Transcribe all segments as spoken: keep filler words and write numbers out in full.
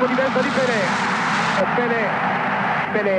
colpo di testa di Pelé. Pelé. Pelé.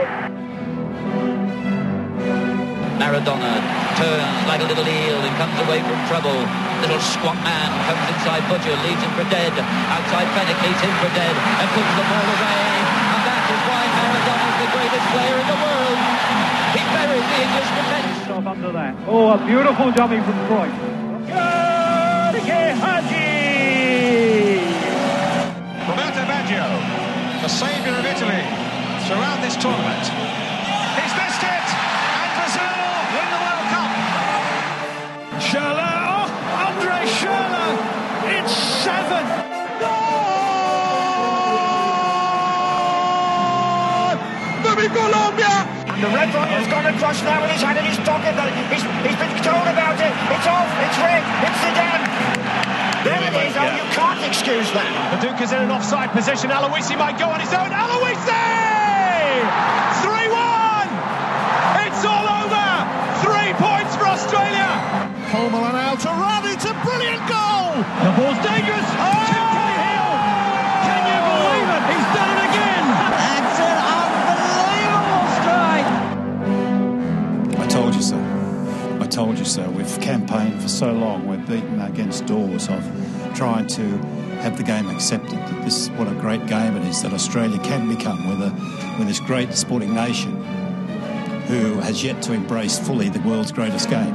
Maradona turns like a little eel and comes away from trouble. Little squat man comes inside Butcher, leaves him for dead. Outside Fennick leaves him for dead and puts the ball away. And that is why Maradona is the greatest player in the world. He buried the English defence. Off under that. Oh, a beautiful dummy from Cruyff. Jorge Hagi! Roberto Baggio, the saviour of Italy throughout this tournament. He's missed it, and Brazil win the World Cup. Schürrle, oh, Andre Schürrle, it's seven. Goal! Maybe Colombia. And the Red Runner has gone across now with his hand in his pocket. He's, he's been told about it. It's off, it's red, it's Zidane. There it is, oh, you can't excuse that. The Duke is in an offside position. Aloisi might go on his own. Aloisi! three one! It's all over! Three points for Australia! Coleman out to Run, it's a brilliant goal! The ball's dangerous. Oh! To Cahill. Can you believe it? He's done it again. That's an unbelievable strike! I told you so. I told you so. We've campaigned for so long. We're beaten against doors of trying to have the game accepted, that this, what a great game it is, that Australia can become with, a, with this great sporting nation who has yet to embrace fully the world's greatest game.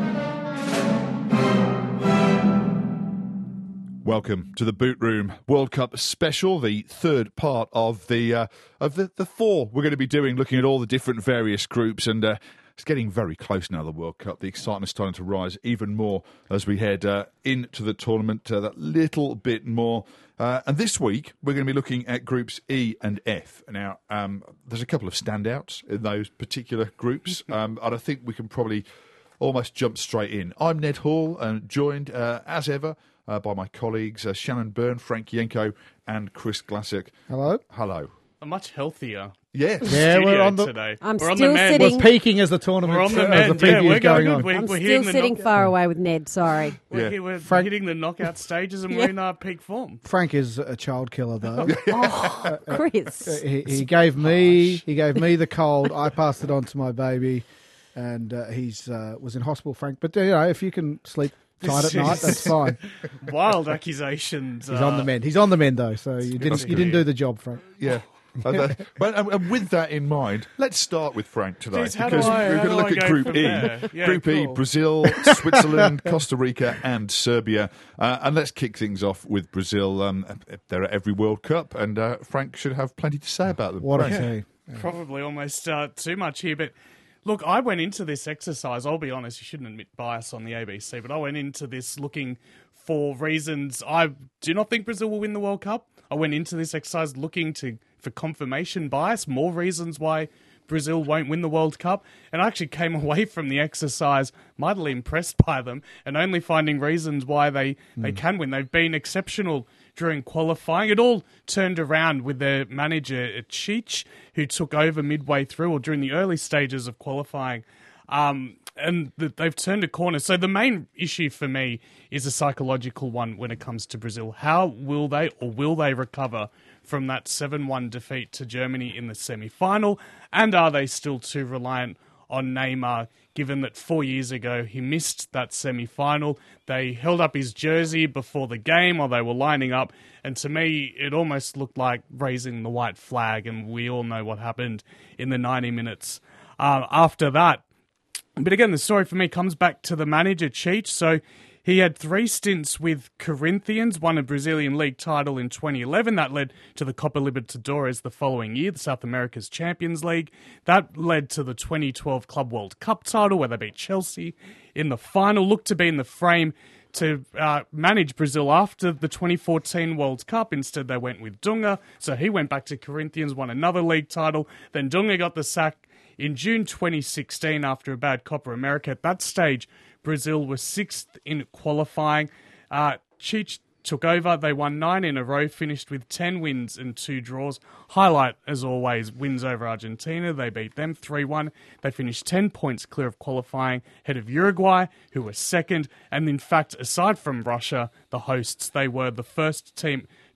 Welcome to the Boot Room World Cup special, the third part of the uh, of the, the four we're going to be doing, looking at all the different various groups, and uh, it's getting very close now, the World Cup. The excitement's starting to rise even more as we head uh, into the tournament, uh, that little bit more. Uh, and this week, we're going to be looking at groups E and F. Now, um, there's a couple of standouts in those particular groups, um, and I think we can probably almost jump straight in. I'm Ned Hall, and joined, uh, as ever, uh, by my colleagues uh, Shannon Byrne, Frank Yenko, and Chris Glassick. Hello. Hello. A much healthier Yes. Yeah, we're on the. today. I'm we're on still the men. sitting- We're peaking as the tournament. We're on the as men. the Yeah, preview we're is going going good. on. We're, I'm we're still hitting the sitting knock- far away with Ned, sorry. We're, Yeah. here- we're Frank- hitting the knockout stages and Yeah. we're in our peak form. Frank is a child killer, though. Oh, Chris. he, he gave me he gave me the cold. I passed it on to my baby, and uh, he's uh, was in hospital, Frank. But you know, if you can sleep tight at night, that's fine. Wild accusations. He's uh, on the mend. He's on the mend, though. So you didn't you didn't do the job, Frank. Yeah. and, uh, but, and, and with that in mind, let's start with Frank today. Jeez, how do because I- we're how going to do look I at go Group from E. there? Yeah, Group E, cool. Brazil, Switzerland, Costa Rica, and Serbia. Uh, and let's kick things off with Brazil. Um, they're at every World Cup, and uh, Frank should have plenty to say about them. What a Frank. team. Probably almost uh, too much here, but look, I went into this exercise, I'll be honest, you shouldn't admit bias on the A B C, but I went into this looking for reasons. I do not think Brazil will win the World Cup. I went into this exercise looking to for confirmation bias, more reasons why Brazil won't win the World Cup, and I actually came away from the exercise mightily impressed by them and only finding reasons why they, mm. they can win. They've been exceptional during qualifying. It all turned around with their manager, Cheech, who took over midway through or during the early stages of qualifying. Um, and the, they've turned a corner. So the main issue for me is a psychological one when it comes to Brazil. How will they or will they recover from that seven one defeat to Germany in the semi-final? And are they still too reliant on Neymar, given that four years ago he missed that semi-final? They held up his jersey before the game while they were lining up, and to me it almost looked like raising the white flag, and we all know what happened in the ninety minutes uh, after that. But again, the story for me comes back to the manager, Cheech. So he had three stints with Corinthians, won a Brazilian league title in twenty eleven. That led to the Copa Libertadores the following year, the South America's Champions League. That led to the twenty twelve Club World Cup title, where they beat Chelsea in the final. Looked to be in the frame to uh, manage Brazil after the twenty fourteen World Cup. Instead, they went with Dunga. So he went back to Corinthians, won another league title. Then Dunga got the sack in June twenty sixteen after a bad Copa America. At that stage, Brazil was sixth in qualifying. Uh, Cheech took over. They won nine in a row, finished with ten wins and two draws. Highlight, as always, wins over Argentina. They beat them three one. They finished ten points clear of qualifying, ahead of Uruguay, who were second. And in fact, aside from Russia, the hosts, they were the first team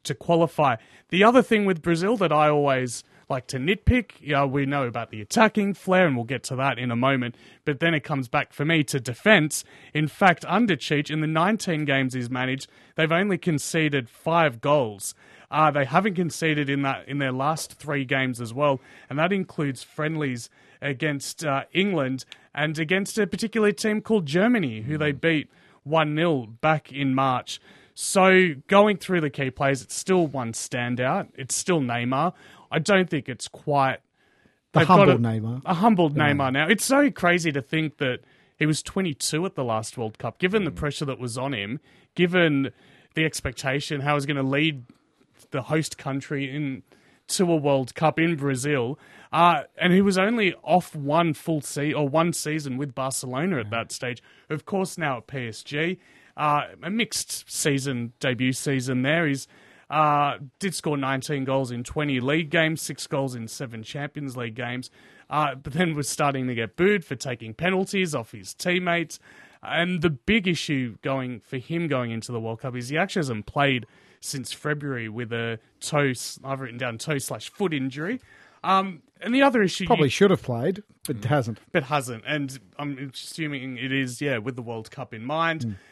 to qualify. The other thing with Brazil that I always like to nitpick, you know, we know about the attacking flair, and we'll get to that in a moment, but then it comes back for me to defence. In fact, under Cheech, in the nineteen games he's managed, they've only conceded five goals. Uh, they haven't conceded in that in their last three games as well, and that includes friendlies against uh, England and against a particular team called Germany, who they beat one nil back in March. So going through the key players, it's still one standout. It's still Neymar. I don't think it's quite... The humbled Neymar. A humbled yeah. Neymar now. It's so crazy to think that he was twenty-two at the last World Cup, given the pressure that was on him, given the expectation, how he was going to lead the host country in to a World Cup in Brazil, uh, and he was only off one full season or one season with Barcelona at that stage. Of course, now at P S G, uh, a mixed season debut season there. He's uh, did score nineteen goals in twenty league games, six goals in seven Champions League games, uh, but then was starting to get booed for taking penalties off his teammates. And the big issue going for him going into the World Cup is he actually hasn't played since February with a toe, I've written down toe slash foot injury. Um, and the other issue... Probably you, should have played, but hasn't. But hasn't. And I'm assuming it is, yeah, with the World Cup in mind. Mm.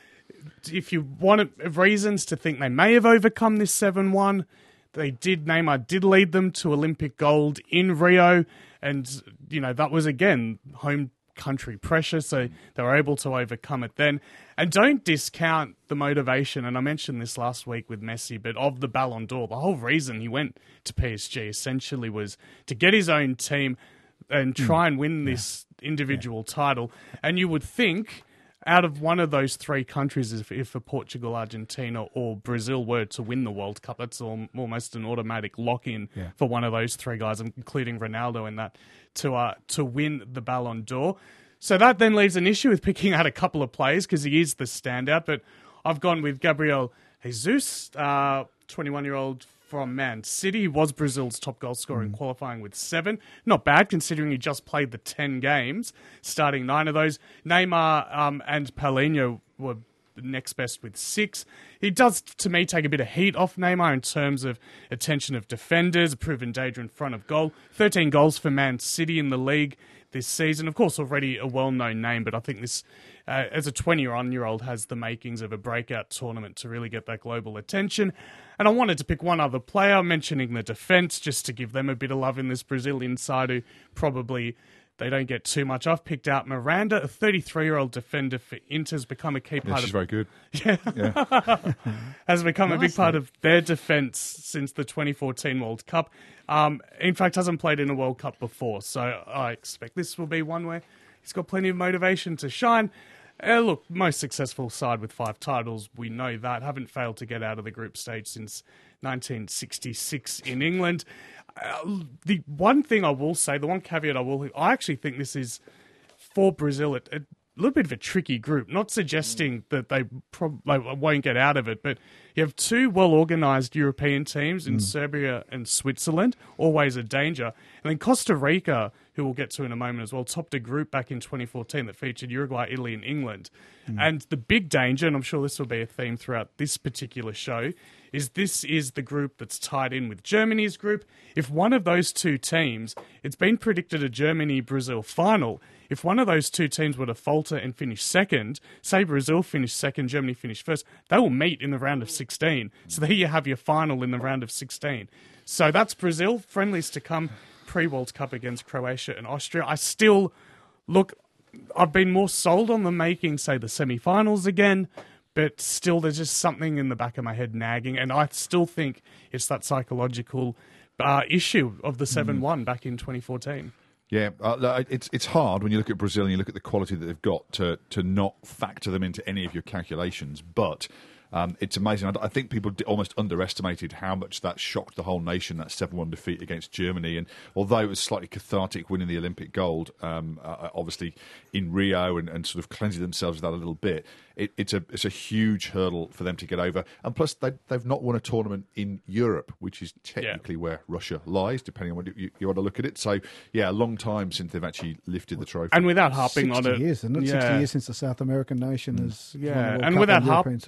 If you want reasons to think they may have overcome this seven one, they did. Neymar did lead them to Olympic gold in Rio. And, you know, that was, again, home country pressure, so they were able to overcome it then. And don't discount the motivation, and I mentioned this last week with Messi, but of the Ballon d'Or, the whole reason he went to P S G essentially was to get his own team and try and win this yeah. individual yeah. title. And you would think out of one of those three countries, if, if a Portugal, Argentina or Brazil were to win the World Cup, that's all, almost an automatic lock-in yeah. for one of those three guys, including Ronaldo in that, to uh, to win the Ballon d'Or. So that then leaves an issue with picking out a couple of players because he is the standout, but I've gone with Gabriel Jesus, uh, twenty-one-year-old from Man City. He was Brazil's top goal scorer in qualifying with seven. Not bad considering he just played the ten games, starting nine of those. Neymar um, and Paulinho were next best with six. He does, to me, take a bit of heat off Neymar in terms of attention of defenders, a proven danger in front of goal. thirteen goals for Man City in the league this season. Of course, already a well-known name, but I think this, uh, as a twenty-one-year-old, has the makings of a breakout tournament to really get that global attention. And I wanted to pick one other player, mentioning the defence, just to give them a bit of love in this Brazilian side who probably they don't get too much. I've picked out Miranda, a thirty-three-year-old defender for Inter, has become a key part yeah, she's of... very good. Yeah. yeah. has become nice, a big part of their defence since the twenty fourteen World Cup. Um, in fact, hasn't played in a World Cup before, so I expect this will be one where he's got plenty of motivation to shine. Uh, look, most successful side with five titles, we know that. Haven't failed to get out of the group stage since nineteen sixty-six in England. Uh, the one thing I will say, the one caveat I will, I actually think this is, for Brazil, a, a little bit of a tricky group. Not suggesting that they prob- like, won't get out of it, but you have two well-organised European teams in mm. Serbia and Switzerland, always a danger. And then Costa Rica, who we'll get to in a moment as well, topped a group back in twenty fourteen that featured Uruguay, Italy and England. Mm. And the big danger, and I'm sure this will be a theme throughout this particular show, is this is the group that's tied in with Germany's group. If one of those two teams, it's been predicted a Germany-Brazil final. If one of those two teams were to falter and finish second, say Brazil finished second, Germany finished first, they will meet in the round of sixteen. So there you have your final in the round of sixteen. So that's Brazil. Friendlies to come pre-World Cup against Croatia and Austria. I still, look, I've been more sold on them making, say, the semi-finals again, but still there's just something in the back of my head nagging, and I still think it's that psychological uh, issue of the seven one mm. back in twenty fourteen. Yeah, uh, it's it's hard when you look at Brazil and you look at the quality that they've got to to not factor them into any of your calculations, but Um, it's amazing. I think people almost underestimated how much that shocked the whole nation, that seven one defeat against Germany. And although it was slightly cathartic winning the Olympic gold, um, uh, obviously in Rio, and, and sort of cleansing themselves of that a little bit, it, it's a it's a huge hurdle for them to get over. And plus, they, they've not won a tournament in Europe, which is technically yeah. where Russia lies, depending on what you, you want to look at it. So, yeah, a long time since they've actually lifted the trophy. And without harping on it... sixty years, isn't it? Yeah. sixty years since the South American nation has... Yeah, and without, harp, without harping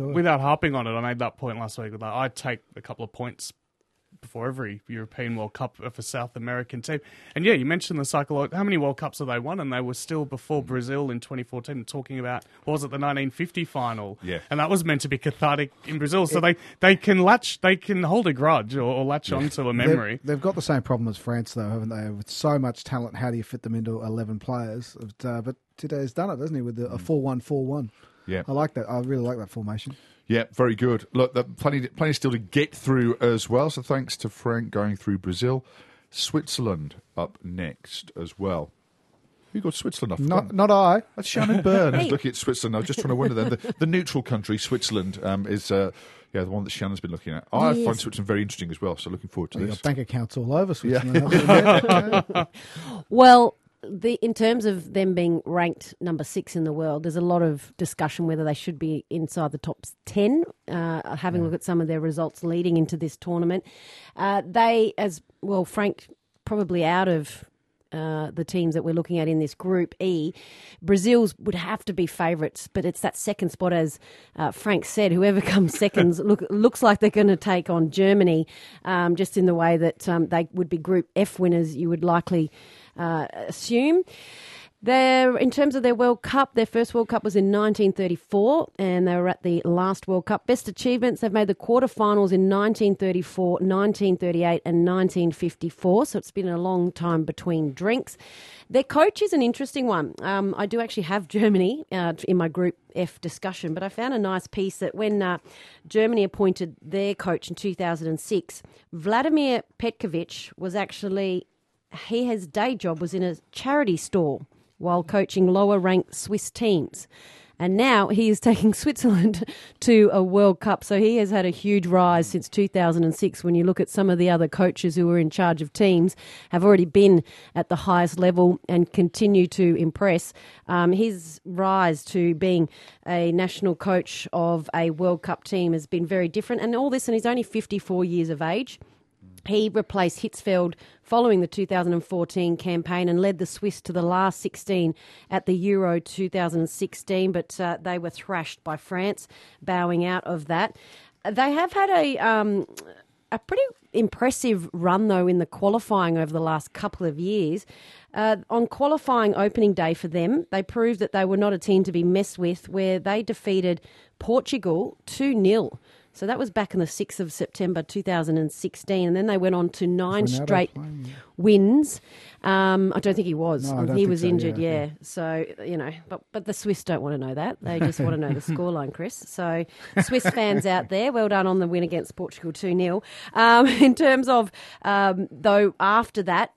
harping on it. I made that point last week. That I'd take a couple of points before every European World Cup of a South American team. And yeah, you mentioned the psychological. How many World Cups have they won? And they were still before Brazil in twenty fourteen talking about, what was it, the nineteen fifty final? Yeah. And that was meant to be cathartic in Brazil. So they, they can latch, they can hold a grudge or, or latch onto a memory. They've, they've got the same problem as France, though, haven't they? With so much talent, how do you fit them into eleven players? But, uh, but Tite's done it, hasn't he, with the, a four one four one. Yeah. I like that. I really like that formation. Yeah, very good. Look, there plenty, plenty still to get through as well. So thanks to Frank going through Brazil. Switzerland up next as well. Who got Switzerland off? Not, not I. That's Shannon Byrne who's looking at Switzerland. I was just trying to wonder then. The, the neutral country, Switzerland, um, is uh, yeah the one that Shannon's been looking at. I Yes. find Switzerland very interesting as well, so looking forward to Well, you've this. got bank accounts all over Switzerland. haven't you? Well, the, in terms of them being ranked number six in the world, there's a lot of discussion whether they should be inside the top ten, uh, having a look at some of their results leading into this tournament. Uh, they, as well, Frank, probably out of uh, the teams that we're looking at in this Group E, Brazil's would have to be favourites, but it's that second spot, as uh, Frank said. Whoever comes second look, looks like they're going to take on Germany, um, just in the way that um, they would be Group F winners, you would likely uh, assume. They're, in terms of their World Cup, their first World Cup was in nineteen thirty-four, and they were at the last World Cup. Best achievements, they've made the quarterfinals in nineteen thirty-four, nineteen thirty-eight and nineteen fifty-four, so it's been a long time between drinks. Their coach is an interesting one. Um, I do actually have Germany uh, in my Group F discussion, but I found a nice piece that when uh, Germany appointed their coach in two thousand six, Vladimir Petkovic was actually, he, his day job was in a charity store while coaching lower-ranked Swiss teams. And now he is taking Switzerland to a World Cup. So he has had a huge rise since two thousand six. When you look at some of the other coaches who are in charge of teams, have already been at the highest level and continue to impress. Um, his rise to being a national coach of a World Cup team has been very different. And all this, and he's only fifty-four years of age. He replaced Hitzfeld following the two thousand fourteen campaign and led the Swiss to the last sixteen at the Euro two thousand sixteen, but uh, they were thrashed by France, bowing out of that. They have had a um, a pretty impressive run, though, in the qualifying over the last couple of years. Uh, on qualifying opening day for them, they proved that they were not a team to be messed with, where they defeated Portugal two nil. So that was back on the sixth of September two thousand sixteen, and then they went on to nine Ronaldo straight playing, yeah. wins. Um, I don't think he was. No, I don't he think was so, injured, yeah, yeah. yeah. So, you know, but but the Swiss don't want to know that. They just want to know the scoreline, Chris. So Swiss fans out there, well done on the win against Portugal two nil. Um, in terms of, um, though, after that,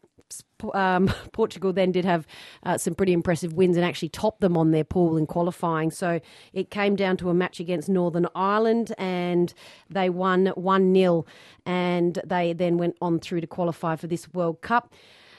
Um, Portugal then did have uh, some pretty impressive wins and actually topped them on their pool in qualifying. So it came down to a match against Northern Ireland and they won one nil, and they then went on through to qualify for this World Cup.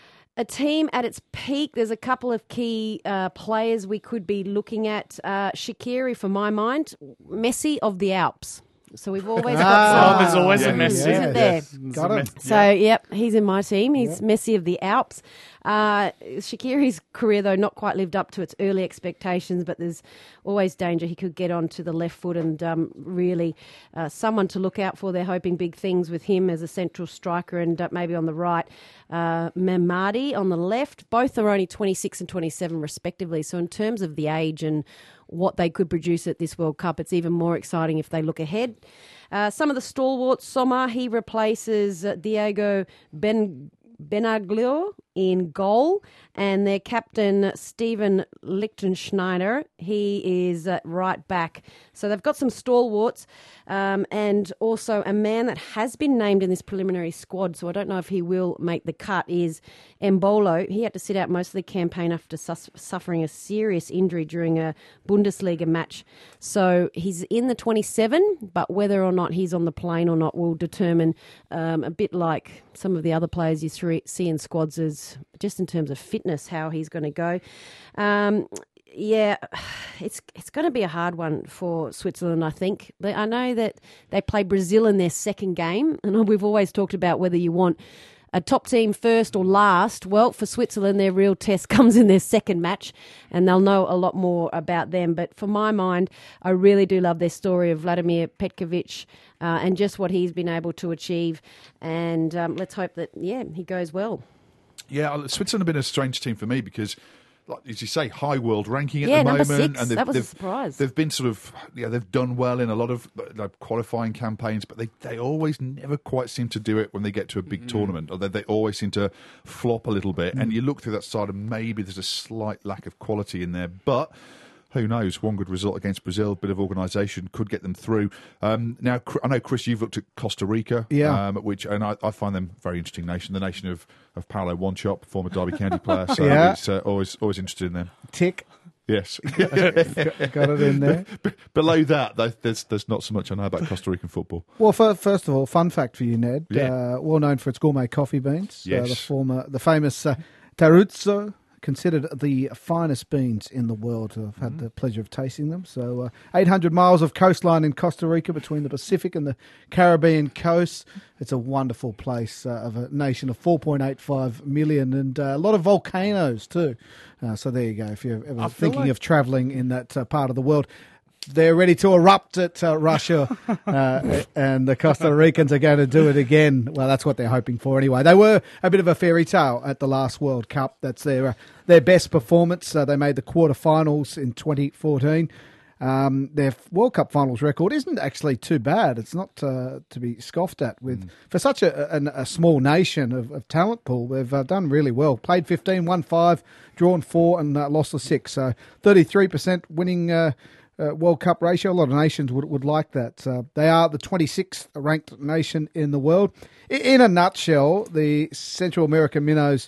A team at its peak, there's a couple of key uh, players we could be looking at. Uh, Shaqiri, for my mind, Messi of the Alps. So we've always got Oh, some, there's always Yeah. a Messi. isn't Yes. there? Yes. Got him. So, yep, he's in my team. He's Messi of the Alps. Uh, Shaqiri's career, though, not quite lived up to its early expectations, but there's always danger he could get onto the left foot, and um, really uh, someone to look out for. They're hoping big things with him as a central striker, and uh, maybe on the right, uh, Memadi on the left. Both are only twenty-six and twenty-seven respectively. So in terms of the age and what they could produce at this World Cup, it's even more exciting if they look ahead. Uh, some of the stalwarts, Sommer, he replaces uh, Diego Ben Benaglio in goal, and their captain, Steven Lichtenschneider, he is uh, right back. So they've got some stalwarts, um, and also a man that has been named in this preliminary squad, so I don't know if he will make the cut, is Embolo. He had to sit out most of the campaign after sus- suffering a serious injury during a Bundesliga match. So he's in the twenty-seven, but whether or not he's on the plane or not will determine, um, a bit like some of the other players you th- see in squads, as just in terms of fitness, how he's going to go. Um, yeah, it's it's going to be a hard one for Switzerland, I think. They, I know that they play Brazil in their second game, and we've always talked about whether you want a top team first or last. Well, for Switzerland, their real test comes in their second match, and they'll know a lot more about them. But for my mind, I really do love their story of Vladimir Petkovic uh, and just what he's been able to achieve. And um, let's hope that, yeah, he goes well. Yeah, Switzerland have been a strange team for me because, like as you say, high world ranking at yeah, the number moment, six. and they've, that was they've, a surprise. They've been sort of, yeah, they've done well in a lot of like, qualifying campaigns, but they, they always never quite seem to do it when they get to a big mm. tournament, or they, they always seem to flop a little bit. Mm. And you look through that side, and maybe there's a slight lack of quality in there, but. Who knows? One good result against Brazil, a bit of organisation could get them through. Um, now, I know, Chris, you've looked at Costa Rica, yeah. um, which, and I, I find them a very interesting nation. The nation of, of Paolo Wanchop, former Derby County player. So yeah. it's uh, always always interested in them. Tick. Yes, got it in there. B- below that, there's there's not so much I know about Costa Rican football. Well, for, first of all, fun fact for you, Ned. Yeah. Uh, well known for its gourmet coffee beans. Yes. Uh, the former, the famous uh, Taruzzo. Considered the finest beans in the world. I've had the pleasure of tasting them. So uh, eight hundred miles of coastline in Costa Rica between the Pacific and the Caribbean coast. It's a wonderful place uh, of a nation of four point eight five million and uh, a lot of volcanoes too. Uh, so there you go. If you're ever thinking like... of travelling in that uh, part of the world. They're ready to erupt at uh, Russia, uh, and the Costa Ricans are going to do it again. Well, that's what they're hoping for anyway. They were a bit of a fairy tale at the last World Cup. That's their uh, their best performance. Uh, they made the quarterfinals in twenty fourteen. Um, their World Cup finals record isn't actually too bad. It's not uh, to be scoffed at. With mm. For such a, a, a small nation of, of talent pool, they've uh, done really well. Played fifteen, won five, drawn four, and uh, lost the six. So thirty-three percent winning uh, uh, World Cup ratio. A lot of nations would, would like that. Uh, they are the twenty-sixth ranked nation in the world. In, in a nutshell, the Central American minnows,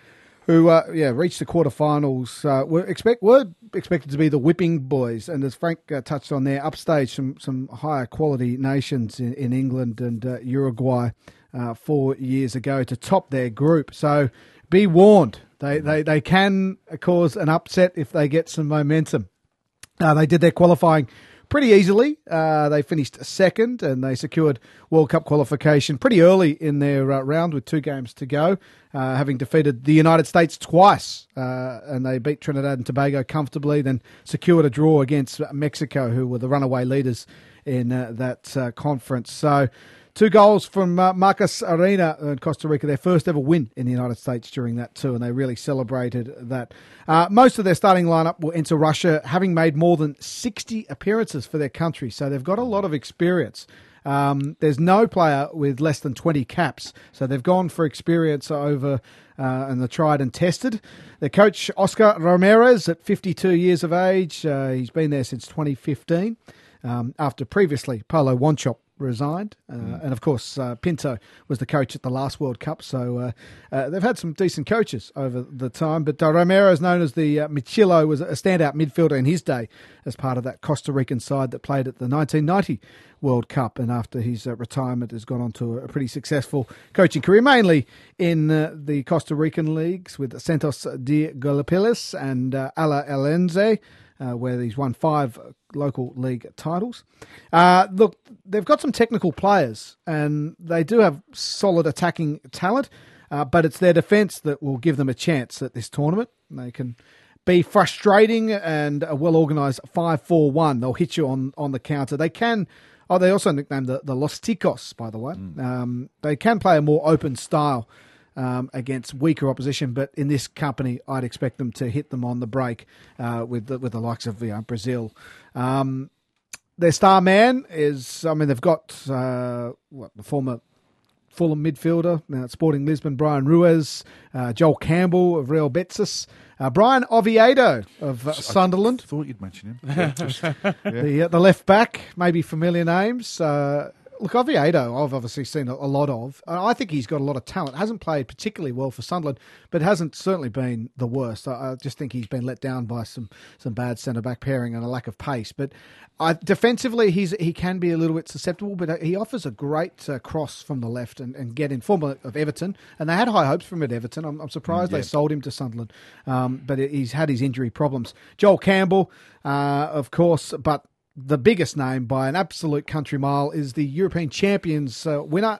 who uh, yeah reached the quarterfinals, uh, were expect were expected to be the whipping boys, and as Frank uh, touched on there, upstage some some higher quality nations in, in England and uh, Uruguay uh, four years ago to top their group. So be warned, they they they can cause an upset if they get some momentum. Uh, they did their qualifying pretty easily. Uh, they finished second and they secured World Cup qualification pretty early in their uh, round with two games to go, uh, having defeated the United States twice. Uh, and they beat Trinidad and Tobago comfortably, then secured a draw against Mexico, who were the runaway leaders in uh, that uh, conference. So two goals from uh, Marcus Arena in Costa Rica, their first ever win in the United States during that tour, and they really celebrated that. Uh, most of their starting lineup will enter Russia, having made more than sixty appearances for their country, so they've got a lot of experience. Um, there's no player with less than twenty caps, so they've gone for experience over uh, and the tried and tested. Their coach, Oscar Ramirez, at fifty-two years of age, uh, he's been there since twenty fifteen, um, after previously Paolo Wanchop resigned, uh, mm. and of course uh, Pinto was the coach at the last World Cup, so uh, uh, they've had some decent coaches over the time, but uh, Romero is known as the uh, Michilo, was a standout midfielder in his day as part of that Costa Rican side that played at the nineteen ninety World Cup, and after his uh, retirement has gone on to a pretty successful coaching career, mainly in uh, the Costa Rican leagues with Santos de Galapilas and uh, Ala Elense, Uh, where he's won five local league titles. Uh, look, they've got some technical players and they do have solid attacking talent, uh, but it's their defence that will give them a chance at this tournament. They can be frustrating and a well-organised five four one. They'll hit you on, on the counter. They can... Oh, they also nicknamed the, the Los Ticos, by the way. Mm. Um, they can play a more open style Um, against weaker opposition, but in this company, I'd expect them to hit them on the break uh, with the, with the likes of you know, Brazil. Um, their star man is, I mean, they've got uh, what the former Fulham midfielder, uh, Sporting Lisbon, Brian Ruiz, uh, Joel Campbell of Real Betis, uh, Brian Oviedo of uh, Sunderland. I thought you'd mention him. Yeah, just, yeah. The, uh, the left back, maybe familiar names. Uh, Look, Oviedo, I've obviously seen a, a lot of. I think he's got a lot of talent. Hasn't played particularly well for Sunderland, but hasn't certainly been the worst. I, I just think he's been let down by some some bad centre-back pairing and a lack of pace. But I, defensively, he's he can be a little bit susceptible, but he offers a great uh, cross from the left and, and get in. Former of Everton, and they had high hopes from him at Everton. I'm, I'm surprised mm, yeah. they sold him to Sunderland, um, but he's had his injury problems. Joel Campbell, uh, of course, but the biggest name by an absolute country mile is the European champions uh, winner,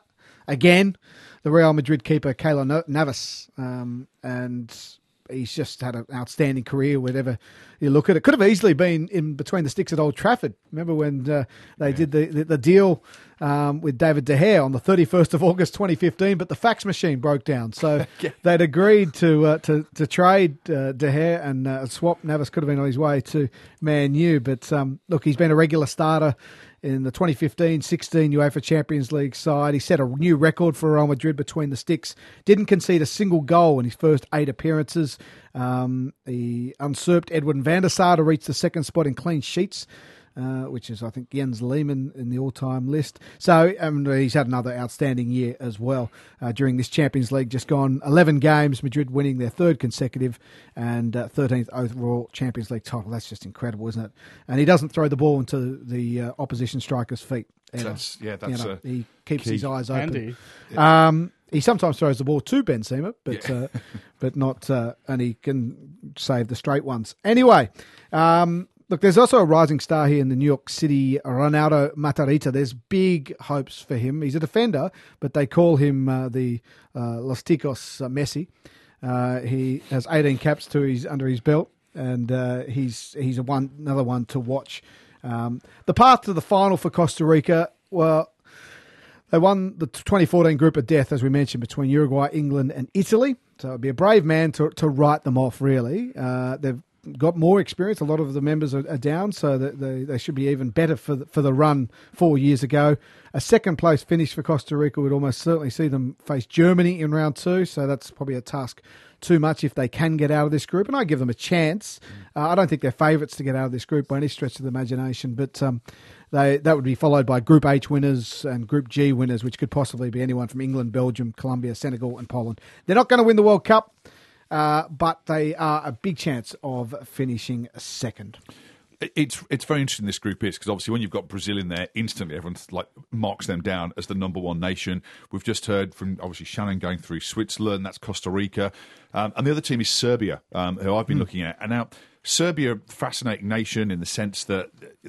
again, the Real Madrid keeper, Keylor Navas, um, and he's just had an outstanding career, whatever you look at it. Could have easily been in between the sticks at Old Trafford. Remember when uh, they yeah. did the, the, the deal um, with David De Gea on the thirty-first of August twenty fifteen, but the fax machine broke down. So yeah. they'd agreed to uh, to, to trade uh, De Gea and uh, swap. Navas could have been on his way to Man U. But um, look, he's been a regular starter in the twenty fifteen sixteen UEFA Champions League side. He set a new record for Real Madrid between the sticks. Didn't concede a single goal in his first eight appearances. Um, he usurped Edwin van der Sar to reach the second spot in clean sheets, uh, which is, I think, Jens Lehmann in the all-time list. So um, he's had another outstanding year as well uh, during this Champions League. Just gone eleven games, Madrid winning their third consecutive and uh, thirteenth overall Champions League title. That's just incredible, isn't it? And he doesn't throw the ball into the uh, opposition striker's feet. That's, yeah, that's you know, a he keeps key. his eyes open. Handy. Um, he sometimes throws the ball to Benzema, but yeah. uh, but not, uh, and he can save the straight ones. Anyway, um, look, there's also a rising star here in the New York City, Ronaldo Matarrita. There's big hopes for him. He's a defender, but they call him uh, the uh, Los Ticos uh, Messi. Uh, he has eighteen caps to his under his belt, and uh, he's he's a one another one to watch. Um, the path to the final for Costa Rica, well, they won the twenty fourteen group of death, as we mentioned, between Uruguay, England and Italy. So it'd be a brave man to to write them off, really. Uh, they've got more experience. A lot of the members are, are down, so that they, they should be even better for the, for the run four years ago. A second place finish for Costa Rica would almost certainly see them face Germany in round two, so that's probably a task too much if they can get out of this group, and I give them a chance. Uh, I don't think they're favourites to get out of this group by any stretch of the imagination, but um, they that would be followed by Group H winners and Group G winners, which could possibly be anyone from England, Belgium, Colombia, Senegal and Poland. They're not going to win the World Cup, uh, but they are a big chance of finishing second. It's it's very interesting, this group is, because obviously when you've got Brazil in there, instantly everyone like marks them down as the number one nation. We've just heard from, obviously, Shannon going through Switzerland, that's Costa Rica. Um, and the other team is Serbia, um, who I've been mm. looking at. And now, Serbia, fascinating nation in the sense that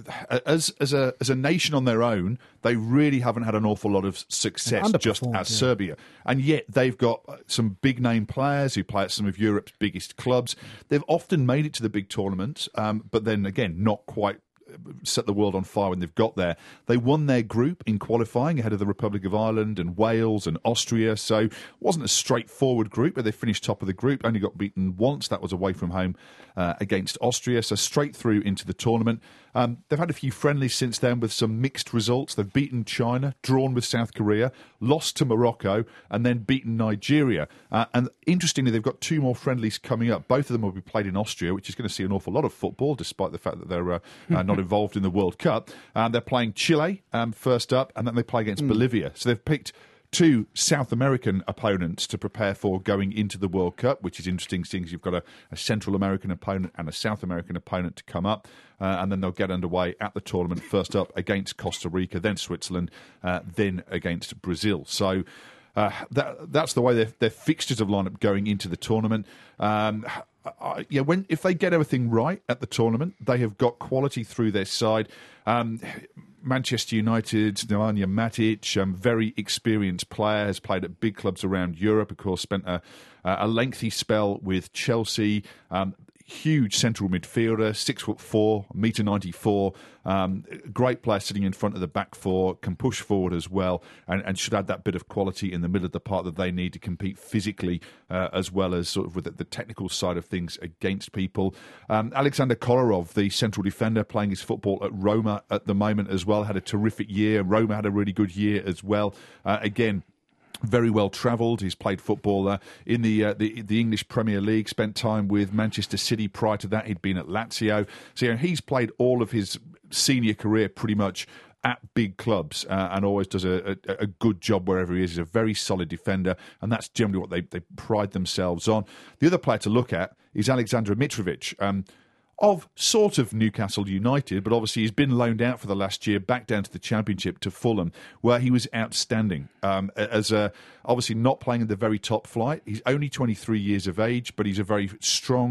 as as a as a nation on their own, they really haven't had an awful lot of success just as yeah. Serbia. And yet they've got some big name players who play at some of Europe's biggest clubs. They've often made it to the big tournaments, um, but then again, not quite set the world on fire when they've got there. They won their group in qualifying ahead of the Republic of Ireland and Wales and Austria, so it wasn't a straightforward group, but they finished top of the group, only got beaten once, that was away from home uh, against Austria, so straight through into the tournament. Um, they've had a few friendlies since then with some mixed results. They've beaten China, drawn with South Korea, lost to Morocco, and then beaten Nigeria. Uh, and interestingly, they've got two more friendlies coming up. Both of them will be played in Austria, which is going to see an awful lot of football, despite the fact that they're uh, uh, not involved in the World Cup. Um, they're playing Chile um, first up, and then they play against mm. Bolivia. So they've picked two South American opponents to prepare for going into the World Cup, which is interesting, seeing as you've got a, a Central American opponent and a South American opponent to come up. Uh, and then they'll get underway at the tournament, first up against Costa Rica, then Switzerland, uh, then against Brazil. So uh, that, that's the way their, their fixtures have lined up going into the tournament. Um, I, yeah, when if they get everything right at the tournament, they have got quality through their side. Um, Manchester United, Nemanja Matic, um, very experienced player, has played at big clubs around Europe, of course, spent a, a lengthy spell with Chelsea. Um, huge central midfielder, six foot four, metre ninety-four. Um, great player sitting in front of the back four, can push forward as well, and, and should add that bit of quality in the middle of the park that they need to compete physically uh, as well as sort of with the, the technical side of things against people. Um, Alexander Kolarov, the central defender, playing his football at Roma at the moment as well, had a terrific year. Roma had a really good year as well. Uh, again, very well travelled. He's played football uh, in the, uh, the the English Premier League, spent time with Manchester City. Prior to that, he'd been at Lazio. So you know, he's played all of his senior career pretty much at big clubs uh, and always does a, a, a good job wherever he is. He's a very solid defender, and that's generally what they, they pride themselves on. The other player to look at is Alexander Mitrovic, um, of sort of Newcastle United, but obviously he's been loaned out for the last year back down to the Championship to Fulham, where he was outstanding. Um, as a, obviously not playing at the very top flight. He's only twenty-three years of age, but he's a very strong,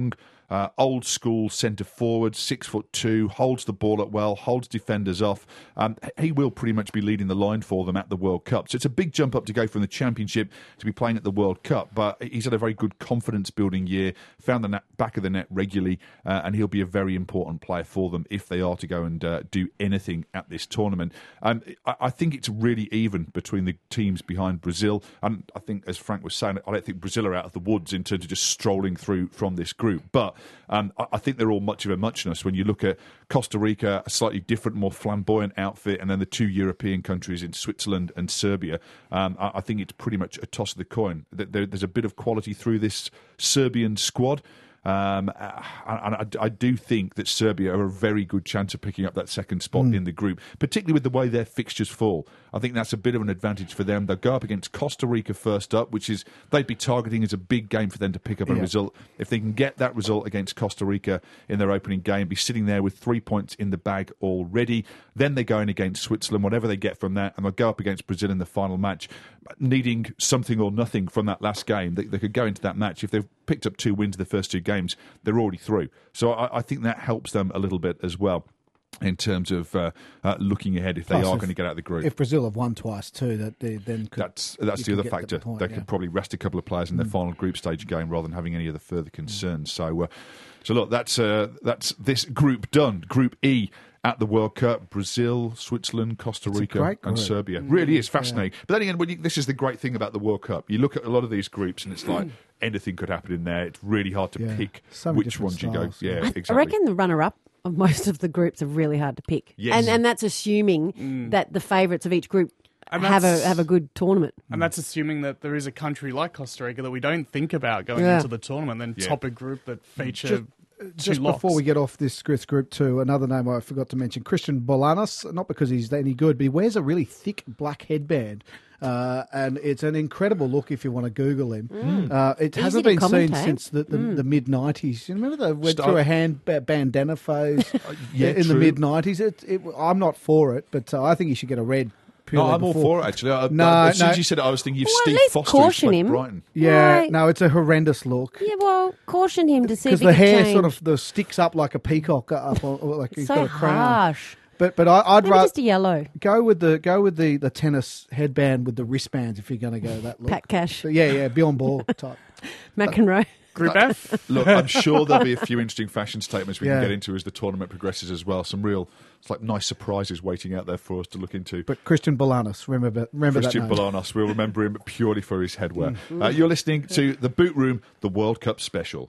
Uh, old school centre forward, six foot two, holds the ball up well, holds defenders off. Um, he will pretty much be leading the line for them at the World Cup. So it's a big jump up to go from the Championship to be playing at the World Cup. But he's had a very good confidence building year, found the net, back of the net regularly, uh, and he'll be a very important player for them if they are to go and uh, do anything at this tournament. Um, I, I think it's really even between the teams behind Brazil. And I think, as Frank was saying, I don't think Brazil are out of the woods in terms of just strolling through from this group. But um, I, I think they're all much of a muchness. When you look at Costa Rica, a slightly different, more flamboyant outfit, and then the two European countries in Switzerland and Serbia, um, I, I think it's pretty much a toss of the coin. There, there's a bit of quality through this Serbian squad. Um, and I, I do think that Serbia are a very good chance of picking up that second spot mm. in the group, particularly with the way their fixtures fall. I think that's a bit of an advantage for them. They'll go up against Costa Rica first up, which is they'd be targeting as a big game for them to pick up a yeah. result. If they can get that result against Costa Rica in their opening game, be sitting there with three points in the bag already. Then they're going against Switzerland, whatever they get from that, and they'll go up against Brazil in the final match, needing something or nothing from that last game. They, they could go into that match. If they've picked up two wins the first two games, they're already through. So I, I think that helps them a little bit as well in terms of uh, uh, looking ahead if they Plus, are if, going to get out of the group. If Brazil have won twice too, that they then could, that's that's the other factor. The point, they yeah. could probably rest a couple of players in their mm. final group stage game rather than having any other further concerns. Mm. So, uh, so look, that's uh, that's this group done. Group E. At the World Cup, Brazil, Switzerland, Costa Rica and Serbia. Mm. Really is fascinating. Yeah. But then again, when you, this is the great thing about the World Cup. You look at a lot of these groups and it's like anything could happen in there. It's really hard to yeah. pick so which ones styles. you go. Yeah, exactly. I reckon the runner-up of most of the groups are really hard to pick. Yes. And, and that's assuming mm. that the favourites of each group have a have a good tournament. And that's assuming that there is a country like Costa Rica that we don't think about going yeah. into the tournament, then yeah. top a group that feature... Just, Just locks. Before we get off this group two, another name I forgot to mention, Christian Bolanos, not because he's any good, but he wears a really thick black headband. Uh, and it's an incredible look if you want to Google him. Mm. Uh, it Easy hasn't been seen since the, the, mm. the mid nineties. You remember they went Start. through a hand bandana phase yeah, in true. the mid nineties? It, it, I'm not for it, but uh, I think he should get a red. No, I'm before. all for it, actually. I, no, I, as soon no. as you said it, I was thinking of well, Steve at least Foster caution who him. Brighton. Yeah, right. no, it's a horrendous look. Yeah, well, caution him to see if because the hair change. sort of the sticks up like a peacock up, or, or like he's so got a crown. harsh. But but I, I'd Maybe rather just a yellow. Go with the go with the, the tennis headband with the wristbands if you're going to go that look. Pat Cash. So, yeah, yeah, beyond ball type. McEnroe. Group F. Look, I'm sure there'll be a few interesting fashion statements we yeah. can get into as the tournament progresses as well. Some real, it's like nice surprises waiting out there for us to look into. But Christian Bolanos, remember, remember Christian that name. Bolanos, we'll remember him purely for his headwear. Uh, you're listening to The Boot Room, the World Cup special.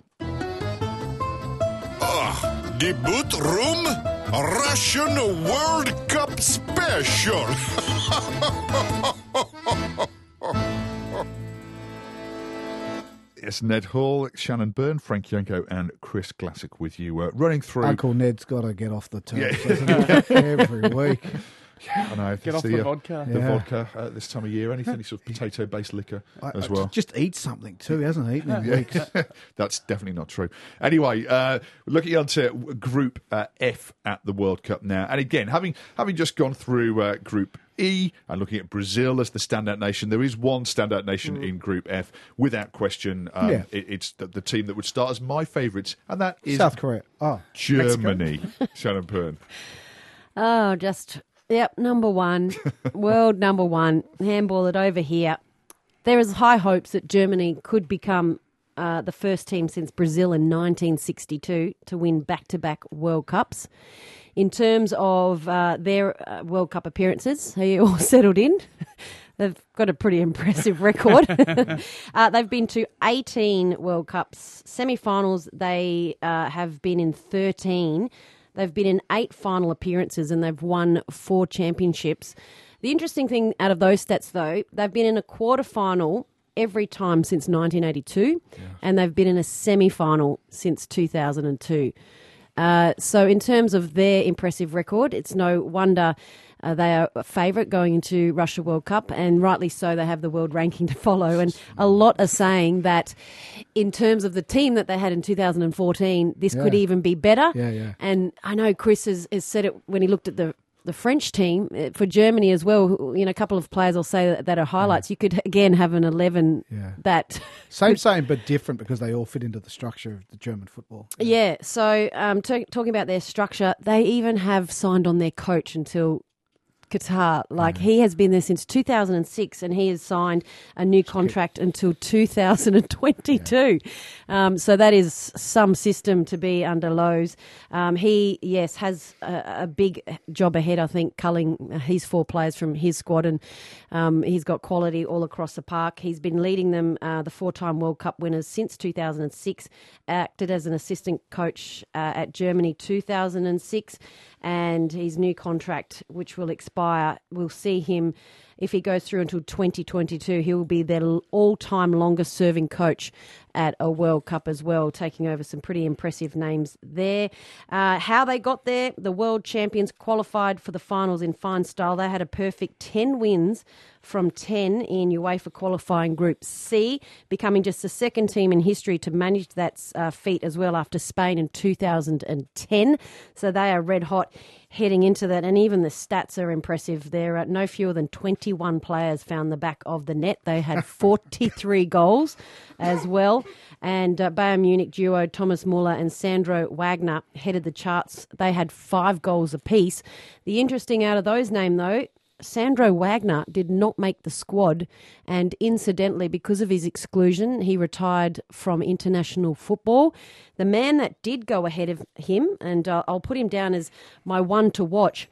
Ah, the Boot Room, Russian World Cup special. It's Ned Hall, Shannon Byrne, Frank Yanko and Chris Glassick with you. Uh, running through... Uncle Ned's got to get off the turf, yeah. doesn't he? Every week. Yeah, I know. Get off the, the uh, vodka. The yeah. vodka uh, this time of year. Anything sort of potato-based liquor I, as I well. Just eat something too. He hasn't eaten in yeah. weeks. That's definitely not true. Anyway, uh, looking on to Group uh, F at the World Cup now. And again, having having just gone through uh, Group E and looking at Brazil as the standout nation, there is one standout nation mm. in Group F without question. Um, yeah. it, it's the, the team that would start as my favourites, and that is South Korea. Oh, Germany. Shannon Byrne. Oh, just yep, number one, world number one. Handball it over here. There is high hopes that Germany could become uh, the first team since Brazil in nineteen sixty-two to win back-to-back World Cups. In terms of uh, their uh, World Cup appearances, are you all settled in? They've got a pretty impressive record. uh, they've been to eighteen World Cups semi-finals. They uh, have been in thirteen. They've been in eight final appearances and they've won four championships. The interesting thing out of those stats, though, they've been in a quarter-final every time since nineteen eighty-two, yes. and they've been in a semi-final since two thousand two. Uh, so in terms of their impressive record, it's no wonder uh, they are a favourite going into Russia World Cup, and rightly so. They have the world ranking to follow, and a lot are saying that in terms of the team that they had in two thousand fourteen, this yeah. could even be better. Yeah, yeah. And I know Chris has, has said it when he looked at the the French team, uh, for Germany as well, who- you know, a couple of players I'll say that, that are highlights. You could, again, have an eleven Yeah. that... Same, same, but different because they all fit into the structure of the German football. Yeah, so um, t- talking about their structure, they even have signed on their coach until Qatar. Like, he has been there since two thousand six, and he has signed a new contract until two thousand twenty-two. Yeah. Um, so that is some system to be under Lowe's. Um, he, yes, has a, a big job ahead, I think, culling his four players from his squad, and um, he's got quality all across the park. He's been leading them, uh, the four-time World Cup winners, since two thousand six, acted as an assistant coach uh, at Germany two thousand six, and his new contract, which will expire, will see him, if he goes through until twenty twenty-two, he will be their all-time longest-serving coach at a World Cup as well, taking over some pretty impressive names there. Uh, how they got there, the world champions qualified for the finals in fine style. They had a perfect ten wins from ten in UEFA qualifying Group C, becoming just the second team in history to manage that uh, feat as well after Spain in two thousand ten. So they are red hot heading into that, and even the stats are impressive. There are no fewer than twenty-one players found the back of the net. They had forty-three goals as well, and uh, Bayern Munich duo Thomas Muller and Sandro Wagner headed the charts. They had five goals apiece. The interesting out of those names, though, Sandro Wagner did not make the squad, and incidentally, because of his exclusion, he retired from international football. The man that did go ahead of him, and uh, I'll put him down as my one to watch,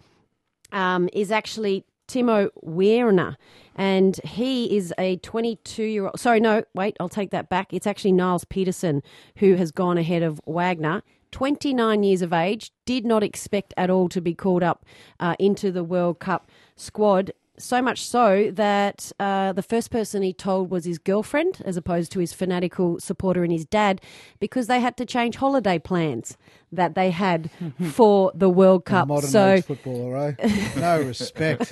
um, is actually Timo Werner, and he is a twenty-two-year-old... Sorry, no, wait, I'll take that back. It's actually Niles Peterson who has gone ahead of Wagner. twenty-nine years of age, did not expect at all to be called up uh, into the World Cup squad. So much so that uh, the first person he told was his girlfriend, as opposed to his fanatical supporter and his dad, because they had to change holiday plans that they had for the World Cup. Modern so, age footballer, eh? No respect.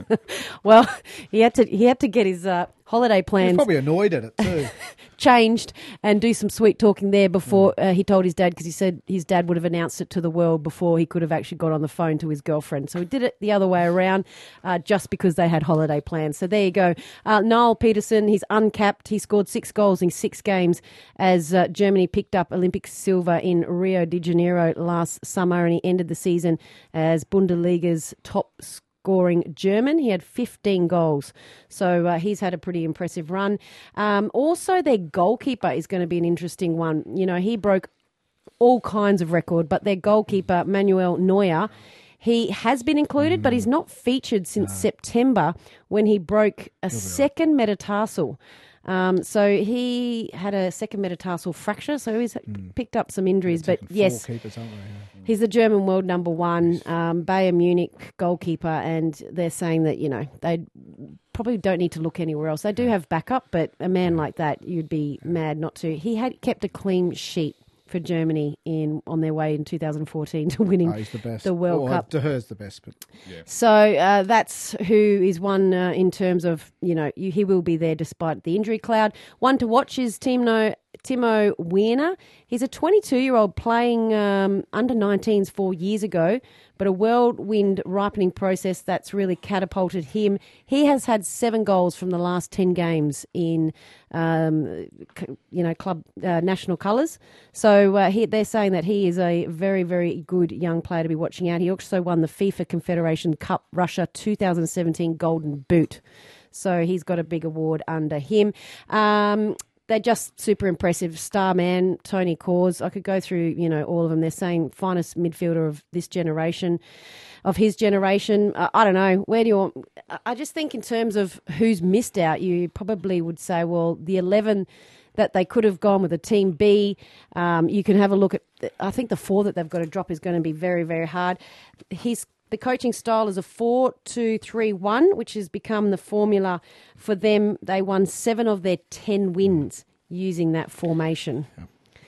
well, he had to he had to get his uh, holiday He was plans probably annoyed at it too. changed and do some sweet talking there before uh, he told his dad, because he said his dad would have announced it to the world before he could have actually got on the phone to his girlfriend. So he did it the other way around, uh, just because they had holiday plans. So there you go. Uh, Niall Peterson, he's uncapped. He scored six goals in six games as uh, Germany picked up Olympic silver in Rio de Janeiro last summer, and he ended the season as Bundesliga's top scorer. Scoring German. He had fifteen goals. So uh, he's had a pretty impressive run. Um, also, their goalkeeper is going to be an interesting one. You know, he broke all kinds of record, but their goalkeeper, Manuel Neuer, he has been included, mm. but he's not featured since no. September, when he broke a second right. metatarsal. Um, so he had a second metatarsal fracture, so he's mm. picked up some injuries. But yes, keepers, aren't they? Yeah. He's the German world number one, um, Bayern Munich goalkeeper, and they're saying that, you know, they probably don't need to look anywhere else. They do have backup, but a man like that, you'd be mad not to. He had kept a clean sheet for Germany in on their way in two thousand fourteen to winning oh, he's the, best. the World well, Cup. De Geer's the best. But yeah. So uh, that's who is one uh, in terms of, you know, you, he will be there despite the injury cloud. One to watch is Timo, Timo Werner. He's a twenty-two-year-old playing um, under nineteens four years ago, but a whirlwind ripening process that's really catapulted him. He has had seven goals from the last ten games in, um, you know, club uh, national colours. So uh, he, they're saying that he is a very, very good young player to be watching out. He also won the FIFA Confederation Cup Russia two thousand seventeen Golden Boot. So he's got a big award under him. Um, They're just super impressive. Star man, Tony Kroos. I could go through, you know, all of them. They're saying finest midfielder of this generation, of his generation. Uh, I don't know. Where do you want... I just think in terms of who's missed out, you probably would say, well, the eleven that they could have gone with a Team B. Um, you can have a look at... I think the four that they've got to drop is going to be very, very hard. He's... The coaching style is a four two three one, which has become the formula for them. They won seven of their ten wins using that formation. Yep.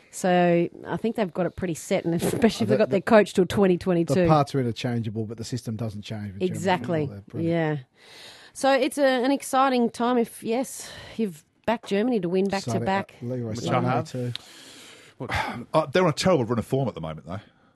So I think they've got it pretty set, and especially if they've got the, their coach till twenty twenty-two. The parts are interchangeable, but the system doesn't change. Exactly. Yeah. So it's a, an exciting time if, yes, you've backed Germany to win back to back. Leroy Sané too. Uh, they're on a terrible run of form at the moment, though.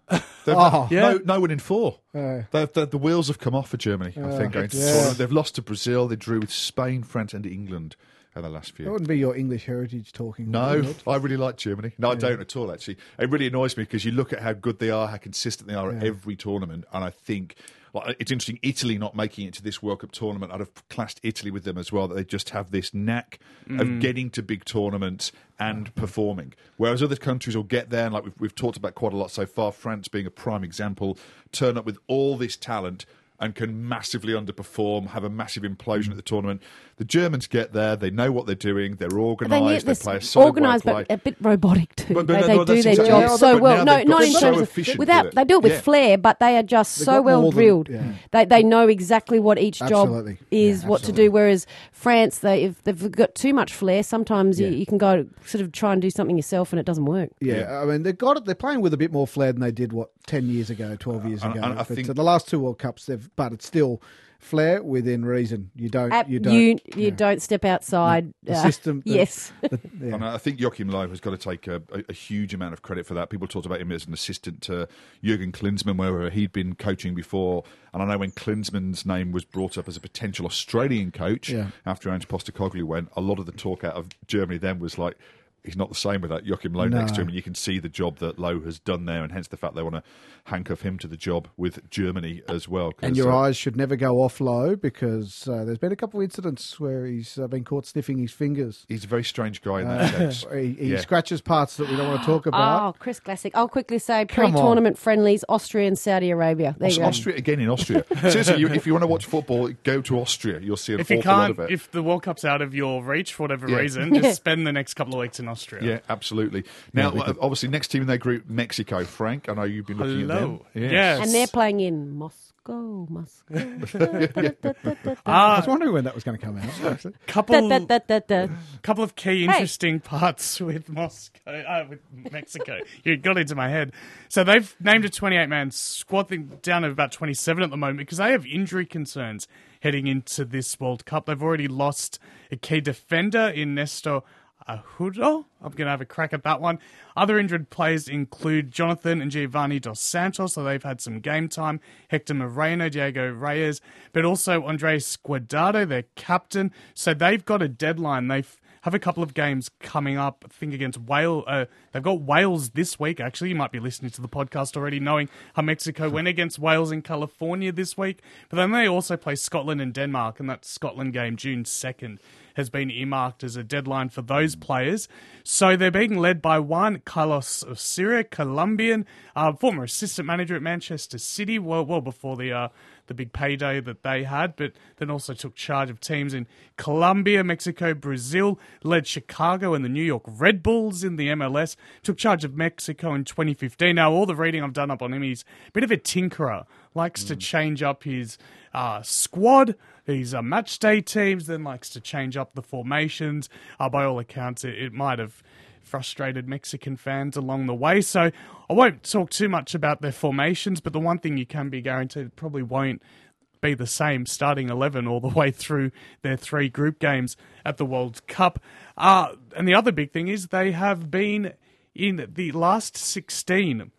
They've- Oh. Yeah. no, no one in four. Uh, They've, the, the wheels have come off for Germany, I think, going to the yeah. tournament. They've lost to Brazil. They drew with Spain, France and England in the last That few. wouldn't be your English heritage talking. No, would it? I really like Germany. No, I don't at all, actually. It really annoys me because you look at how good they are, how consistent they are at every tournament, and I think... Like, it's interesting, Italy not making it to this World Cup tournament. I'd have classed Italy with them as well, that they just have this knack Mm. of getting to big tournaments and performing. Whereas other countries will get there, and like we've, we've talked about quite a lot so far, France being a prime example, turn up with all this talent and can massively underperform, have a massive implosion at the tournament. The Germans get there, they know what they're doing, they're organised, they, play a solid organised, way of play. but a bit robotic too. But- but they no, they that's do their exactly- job Yeah, so but well. now No, they've not got in so terms of efficient without. with it. They do it with Yeah. flair, but they are just They've so got well more than- drilled. yeah. They they know exactly what each job Absolutely. is, Yeah, what to absolutely. do. Whereas France, they if they've got too much flair, sometimes Yeah. you, you can go sort of try and do something yourself, and it doesn't work. Yeah, I mean they've got it. They're playing with a bit more flair than they did what ten years ago, twelve years And- ago. and I but think- uh, the last two World Cups, they've but it's still flair within reason. You don't. Ab- you don't. you you yeah. don't step outside. The uh, system. the- yes. the- yeah. And I think Joachim Löw has got to take a, a, a huge amount of credit for that. People talked about him as an assistant to Jurgen Klinsmann, where he'd been coaching before. And I know when Klinsmann's name was brought up as a potential Australian coach Yeah. after Ange Postecoglou went, a lot of the talk out of Germany then was like, he's not the same without Joachim Löw No. next to him. And you can see the job that Löw has done there, and hence the fact they want to handcuff him to the job with Germany as well. 'cause, And your uh, eyes should never go off low because uh, there's been a couple of incidents where he's uh, been caught sniffing his fingers. He's a very strange guy in that sense. He, he Yeah. scratches parts that we don't want to talk Oh, about. Chris Classic. I'll quickly say Come on. pre-tournament friendlies: Austria and Saudi Arabia. There you Aus- go. Austria again in Austria. Seriously, you, if you want to watch football, go to Austria. You'll see an If you awful lot can't, of it. if the World Cup's out of your reach for whatever Yeah. reason, just spend the next couple of weeks in Austria. Yeah, absolutely. Now, we uh, obviously, next team in their group, Mexico. Frank, I know you've been looking Hello. at them. Yes. And they're playing in Moscow, Moscow. I Ah, was wondering when that was going to come out. actually. couple, Da, da, da, da, da. couple of key interesting parts with Moscow, uh, with Mexico. You got into my head. So they've named a twenty-eight man squad thing down to about twenty-seven at the moment because they have injury concerns heading into this World Cup. They've already lost a key defender in Nestor Ahudo. I'm going to have a crack at that one. Other injured players include Jonathan and Giovanni Dos Santos, so they've had some game time. Hector Moreno, Diego Reyes, but also Andres Guardado, their captain. So they've got a deadline. They have a couple of games coming up, I think, against Wales. Uh, they've got Wales this week, actually. You might be listening to the podcast already, knowing how Mexico went against Wales in California this week. But then they also play Scotland and Denmark, and that Scotland game, June second, has been earmarked as a deadline for those players. So they're being led by one, Carlos Osira, Colombian, uh, former assistant manager at Manchester City, well, well before the uh, the big payday that they had, but then also took charge of teams in Colombia, Mexico, Brazil, led Chicago and the New York Red Bulls in the M L S, took charge of Mexico in twenty fifteen. Now, all the reading I've done up on him, he's a bit of a tinkerer, likes to change up his uh, squad. These are match day teams, then likes to change up the formations. Uh, by all accounts, it, it might have frustrated Mexican fans along the way. So I won't talk too much about their formations, but the one thing you can be guaranteed probably won't be the same starting eleven all the way through their three group games at the World Cup. Uh, and the other big thing is they have been in the last sixteen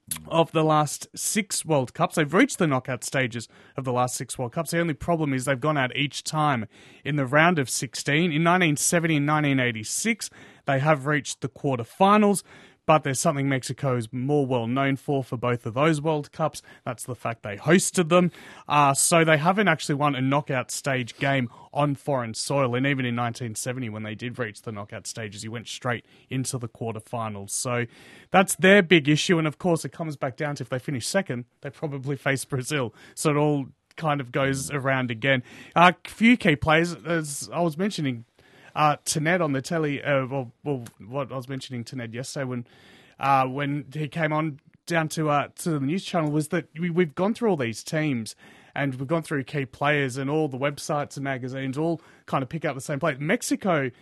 of the last six World Cups. They've reached the knockout stages of the last six World Cups. The only problem is they've gone out each time in the round of sixteen. In nineteen seventy and nineteen eighty-six, they have reached the quarterfinals. But there's something Mexico is more well known for for both of those World Cups. That's the fact they hosted them. Uh, so they haven't actually won a knockout stage game on foreign soil. And even in nineteen seventy, when they did reach the knockout stages, you went straight into the quarterfinals. So that's their big issue. And of course, it comes back down to if they finish second, they probably face Brazil. So it all kind of goes around again. A uh, few key players, as I was mentioning, Uh, to Ned on the telly, uh, well, well, what I was mentioning to Ned yesterday when uh, when he came on down to uh, to the news channel was that we, we've gone through all these teams and we've gone through key players and all the websites and magazines all kind of pick out the same players. Mexico,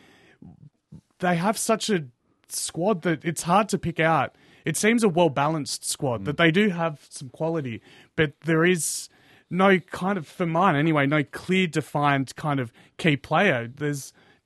they have such a squad that it's hard to pick out. It seems a well-balanced squad, mm. that they do have some quality, but there is no kind of, for mine anyway, no clear defined kind of key player. There's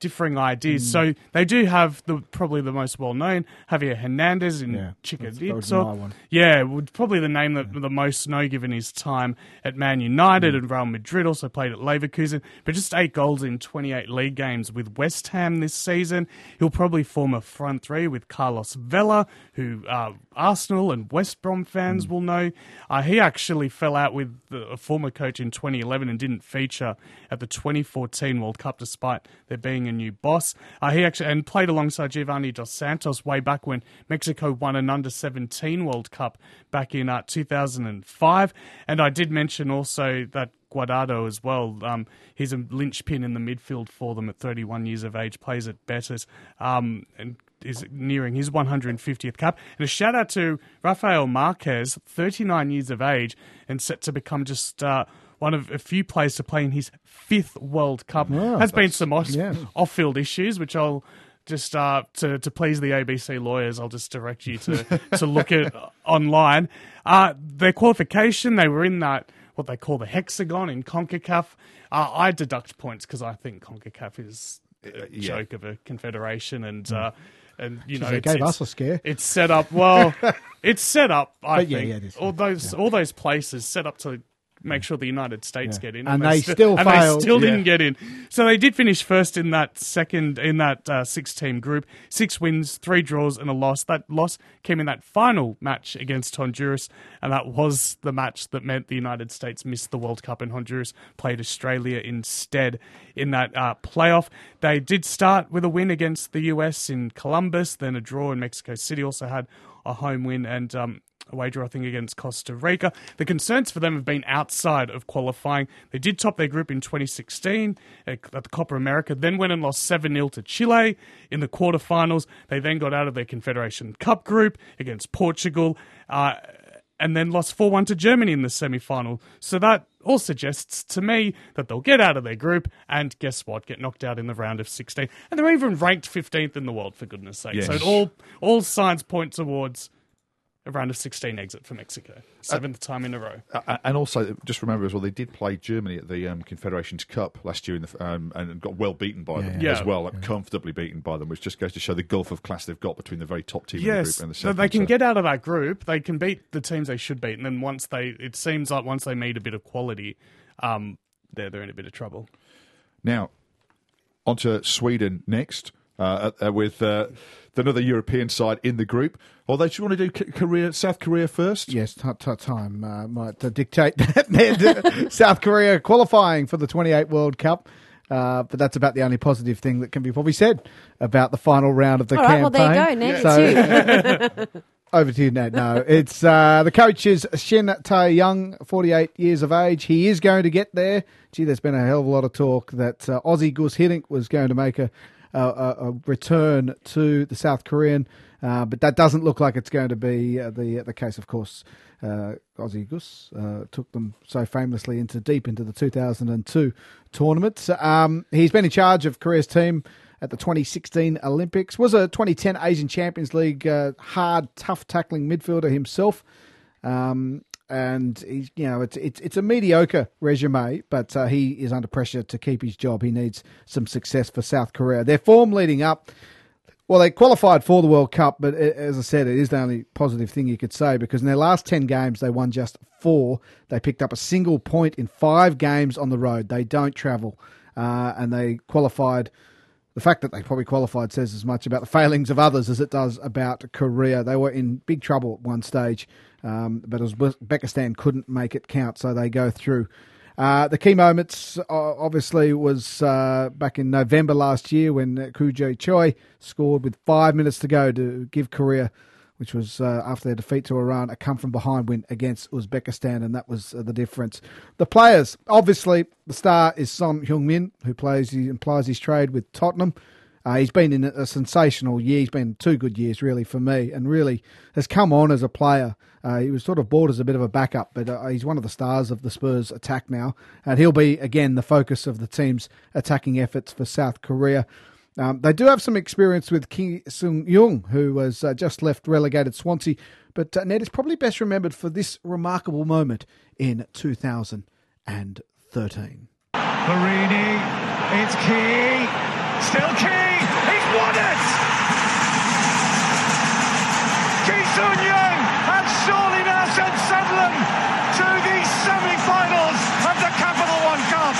differing ideas. Mm. So they do have the probably the most well-known, Javier Hernandez in yeah, Chiquitito. Yeah, would probably the name that yeah. the most know given his time at Man United mm. and Real Madrid, also played at Leverkusen, but just eight goals in twenty-eight league games with West Ham this season. He'll probably form a front three with Carlos Vela, who uh, Arsenal and West Brom fans mm. will know. Uh, he actually fell out with the, a former coach in twenty eleven and didn't feature at the twenty fourteen World Cup despite there being a new boss. Uh, he actually and played alongside Giovanni Dos Santos way back when Mexico won an under seventeen World Cup back in uh, two thousand five. And I did mention also that Guardado as well. Um, he's a linchpin in the midfield for them at thirty-one years of age, plays at Betis, um, and is nearing his one hundred fiftieth cap. And a shout out to Rafael Marquez, thirty-nine years of age, and set to become just uh, one of a few players to play in his fifth World Cup. Wow, Has been some off- yeah. off-field issues, which I'll just uh, to to please the A B C lawyers, I'll just direct you to to look at online. Uh, their qualification, they were in that what they call the hexagon in CONCACAF. Uh, I deduct points because I think CONCACAF is a yeah. joke of a confederation, and uh, and you Jeez, know they it's, gave it's, us a scare. It's set up well. It's set up. I But yeah, think yeah, it is. all those Yeah. all those places set up to make sure the United States Yeah. get in, And they st- still and failed. They still Yeah. didn't get in. So they did finish first in that second in that uh, six-team group. Six wins, three draws, and a loss. That loss came in that final match against Honduras, and that was the match that meant the United States missed the World Cup, and Honduras played Australia instead in that uh, playoff. They did start with a win against the U S in Columbus, then a draw in Mexico City. Also had a home win and um, a wager, I think, against Costa Rica. The concerns for them have been outside of qualifying. They did top their group in twenty sixteen at the Copa America, then went and lost seven nil to Chile in the quarterfinals. They then got out of their Confederation Cup group against Portugal, uh, and then lost four one to Germany in the semi-final. So that all suggests to me that they'll get out of their group and guess what? Get knocked out in the round of sixteen. And they're even ranked fifteenth in the world, for goodness sake. Yes. So it all, all signs point towards a round of sixteen exit for Mexico. Seventh uh, time in a row. Uh, and also, just remember as well, they did play Germany at the um, Confederations Cup last year in the, um, and got well beaten by yeah, them yeah. as well, like yeah. comfortably beaten by them, which just goes to show the gulf of class they've got between the very top team Yes, in the group and the so second. they can so. get out of that group. They can beat the teams they should beat. And then once they, it seems like once they meet a bit of quality, um, they're, they're in a bit of trouble. Now, on to Sweden next. Uh, uh, with uh, another European side in the group. Although, do you want to do Korea, South Korea first? Yes, t- t- time uh, might uh, dictate that. Ned. South Korea qualifying for the twenty-eight World Cup. Uh, but that's about the only positive thing that can be probably said about the final round of the All right, campaign. well, there you go, Ned. So, It's you. over to you, Ned. No, it's uh, the coach is Shin Tae-young, forty-eight years of age. He is going to get there. Gee, there's been a hell of a lot of talk that uh, Aussie Gus Hiddink was going to make a Uh, a, a return to the South Korean, uh, but that doesn't look like it's going to be uh, the the case. Of course, uh, Aussie Gus uh, took them so famously into deep into the two thousand two tournament. Um, he's been in charge of Korea's team at the twenty sixteen Olympics. Was a twenty ten Asian Champions League uh, hard, tough tackling midfielder himself. Um, And he's, you know, it's it's it's a mediocre resume, but uh, he is under pressure to keep his job. He needs some success for South Korea. Their form leading up, well, they qualified for the World Cup, but as I said, it is the only positive thing you could say because in their last ten games, they won just four. They picked up a single point in five games on the road. They don't travel, uh, and they qualified. The fact that they probably qualified says as much about the failings of others as it does about Korea. They were in big trouble at one stage, um, but Uzbekistan couldn't make it count, so they go through. Uh, the key moments, uh, obviously, was uh, back in November last year when uh, Koo Jae-choi scored with five minutes to go to give Korea, which was uh, after their defeat to Iran, a come-from-behind win against Uzbekistan, and that was uh, the difference. The players, obviously, the star is Son Heung-min, who plays he implies his trade with Tottenham. Uh, he's been in a, a sensational year. He's been two good years, really, for me, and really has come on as a player. Uh, he was sort of bought as a bit of a backup, but uh, he's one of the stars of the Spurs attack now, and he'll be, again, the focus of the team's attacking efforts for South Korea. Um, they do have some experience with Kim Seung-young, who has uh, just left relegated Swansea, but uh, Ned is probably best remembered for this remarkable moment in two thousand thirteen. Barini, it's key. Still Key. He's won it. Ki Sun-young has surely now sent Sunderland to the semi-finals of the Capital One Cup.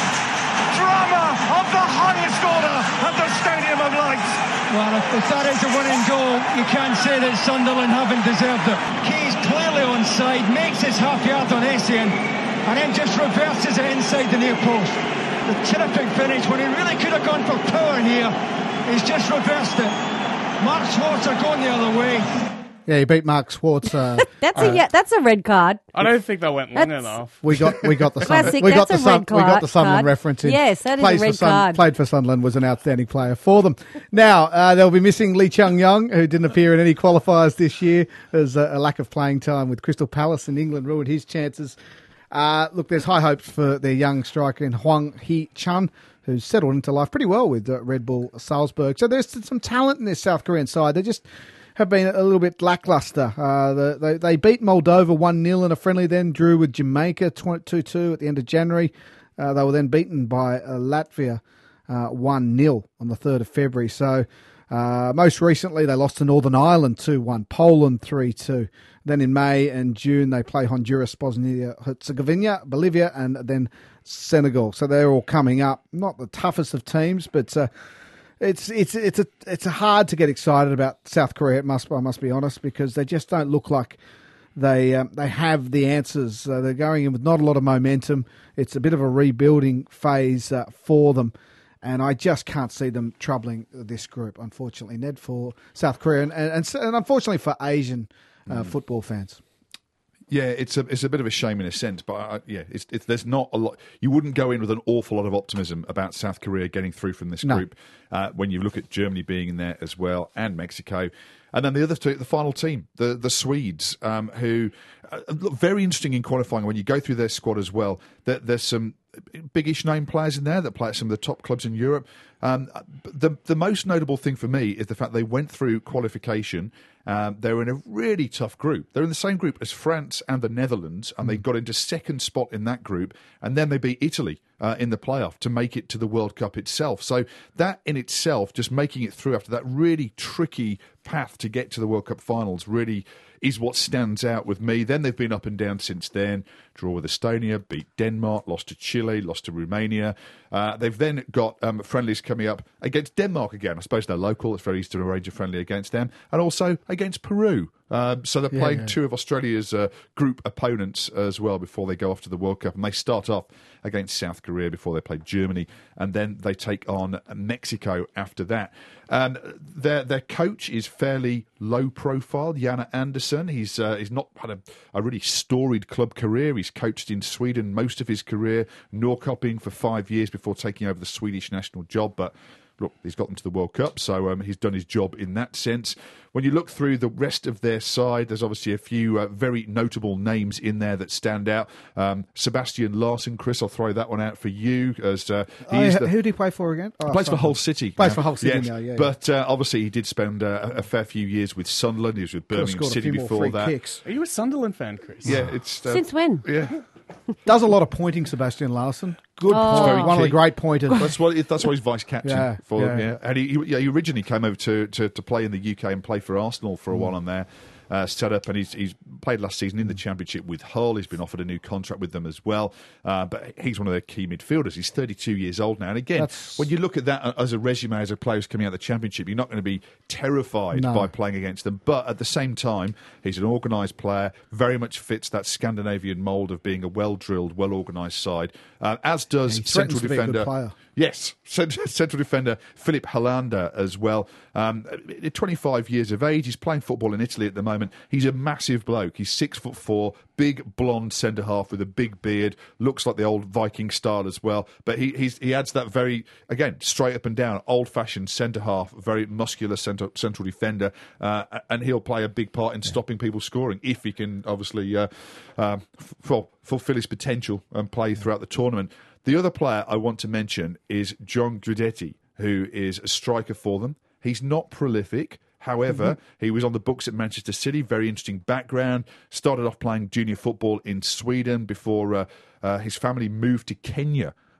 Drama of the highest order at the Stadium of Light. Well, if, if that is a winning goal, you can't say that Sunderland haven't deserved it. Key's clearly onside, makes his half yard on Essien, and then just reverses it inside the near post. The terrific finish when he really could have gone for power here. He's just reversed it. Mark Schwarzer going the other way. Yeah, he beat Mark Schwarzer. That's a uh, yeah, that's a red card. I don't think that went long That's- enough. We got we got the Sunderland, Classic, we got that's the a Sun, red we got the card- Sunderland card. reference in. Yes, that is a Plays for red Sun- card. Played for Sunderland, was an outstanding player for them. Now uh, they'll be missing Lee Chung Young, who didn't appear in any qualifiers this year. There's a, a lack of playing time with Crystal Palace in England ruined his chances. Uh, look, there's high hopes for their young striker in Huang Hee-chan, who's settled into life pretty well with uh, Red Bull Salzburg. So there's some talent in this South Korean side. They just have been a little bit lacklustre. Uh, the, they, they beat Moldova one nil in a friendly, then drew with Jamaica two two at the end of January. Uh, they were then beaten by uh, Latvia uh, one nil on the third of February. So uh, most recently they lost to Northern Ireland two one, Poland three two. Then in May and June they play Honduras, Bosnia-Herzegovina, Bolivia, and then Senegal. So they're all coming up. Not the toughest of teams, but uh, it's it's it's a it's a hard to get excited about South Korea. It must I must be honest, because they just don't look like they um, they have the answers. Uh, they're going in with not a lot of momentum. It's a bit of a rebuilding phase uh, for them. And I just can't see them troubling this group, unfortunately, Ned, for South Korea and, and, and unfortunately for Asian uh, mm. football fans. Yeah, it's a it's a bit of a shame in a sense, but I, yeah, it's, it's there's not a lot. You wouldn't go in with an awful lot of optimism about South Korea getting through from this No. group uh, when you look at Germany being in there as well and Mexico, and then the other two, the final team, the the Swedes, um, who uh, look very interesting in qualifying. When you go through their squad as well, that there's some biggish name players in there that play at some of the top clubs in Europe. Um, the the most notable thing for me is the fact they went through qualification. Um, they were in a really tough group. They're in the same group as France and the Netherlands, and mm. they got into second spot in that group, and then they beat Italy uh, in the playoff to make it to the World Cup itself. So that in itself, just making it through after that really tricky path to get to the World Cup finals, really is what stands out with me. Then they've been up and down since then. Draw with Estonia, beat Denmark, lost to Chile, lost to Romania. Uh, they've then got um, friendlies coming up against Denmark again. I suppose they're local. It's very easy to arrange a friendly against them. And also against Peru. Um, so they're Yeah, playing yeah. two of Australia's uh, group opponents as well before they go off to the World Cup. And they start off against South Korea before they play Germany. And then they take on Mexico after that. Um, their their coach is fairly low profile, Janne Andersson. He's uh, he's not had a, a really storied club career. He's coached in Sweden most of his career, Norrköping for five years before taking over the Swedish national job. But look, he's got them to the World Cup, so um, he's done his job in that sense. When you look through the rest of their side, there's obviously a few uh, very notable names in there that stand out. Um, Sebastian Larsson, Chris, I'll throw that one out for you. As uh, Oh, he's yeah, the, who did he play for again? Oh, plays for sorry. Hull City. Plays now. for Hull City Yes. now, yeah, yeah. But uh, obviously he did spend uh, a fair few years with Sunderland. He was with Could have Birmingham scored a City few more before free that. kicks. Are you a Sunderland fan, Chris? Yeah, it's uh, Since when? yeah. Does a lot of pointing, Sebastian Larsson. Good Oh. point. Very One of the key. great pointers. That's why that's why he's vice captain Yeah, for them. yeah. Yeah, and he, he, yeah, he originally came over to, to, to play in the U K and play for Arsenal for a Mm. while on there. Uh, set up, and he's he's played last season in the Championship with Hull. He's been offered a new contract with them as well. Uh, but he's one of their key midfielders. He's thirty-two years old now. And again, That's- when you look at that as a resume as a player who's coming out of the Championship, you're not going to be terrified No. by playing against them. But at the same time, he's an organised player, very much fits that Scandinavian mould of being a well-drilled, well-organised side, uh, as does He central threatens to be a good defender. player. Yes, cent- central defender Philip Hollander as well. Um, twenty-five years of age. He's playing football in Italy at the moment. He's a massive bloke. He's six foot four, big blonde centre half with a big beard. Looks like the old Viking style as well. But he he's, he adds that very, again, straight up and down, old fashioned centre half, very muscular centre, central defender, uh, and he'll play a big part in stopping people scoring if he can obviously uh, uh, f- fulfil his potential and play throughout the tournament. The other player I want to mention is John Guidetti, who is a striker for them. He's not prolific. However, mm-hmm. he was on the books at Manchester City. Very interesting background. Started off playing junior football in Sweden before uh, uh, his family moved to Kenya